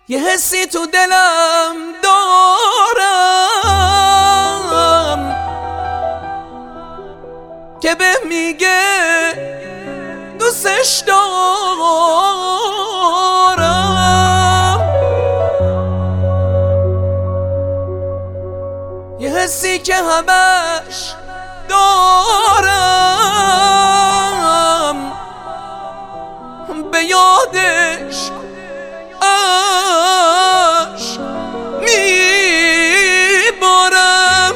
یه حسی تو دلم دارم که به میگه دوستش دارم. یه حسی که همش دارم به یادش عشق میبارم.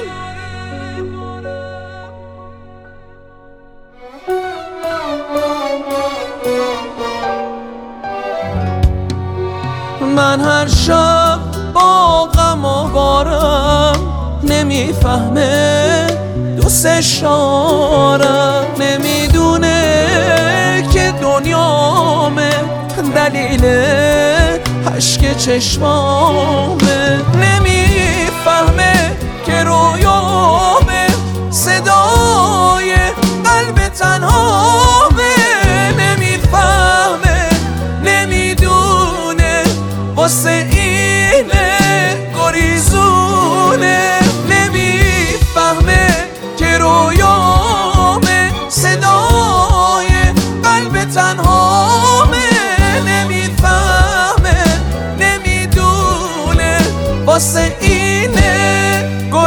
من هر شب با غم آوارم، نمیفهمه دوستش دارم، نمیدونه که دنیامه دلیل اشک چشمامه، نمیفهمه که رویامه صدای قلب تنهامه، نمیفهمه نمیدونه واسه اینه گریزونه، نمیفهمه که رویامه صدای قلب تنهامه، نمیفهمه نمیدونه واسه اینه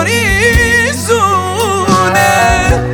گریزونه.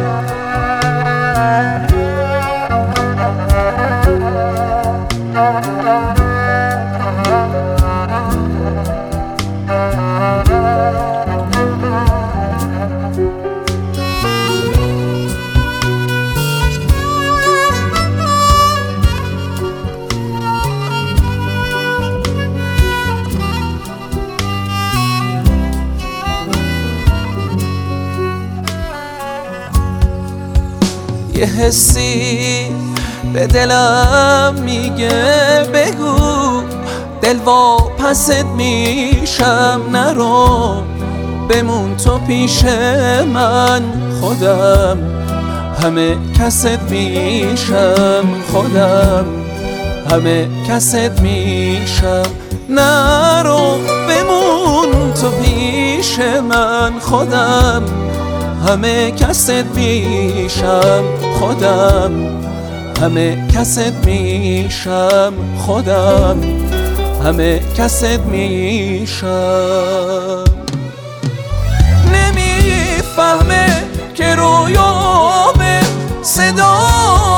یه حسی به دلم میگه بگو دل واپست میشم، نرو بمون تو پیش من، خودم همه کست میشم، خودم همه کست میشم، نرو بمون تو پیش من، خودم همه کست میشم، خودم همه کست میشم، خودم همه کست میشم. نمیفهمه که رویامه صدا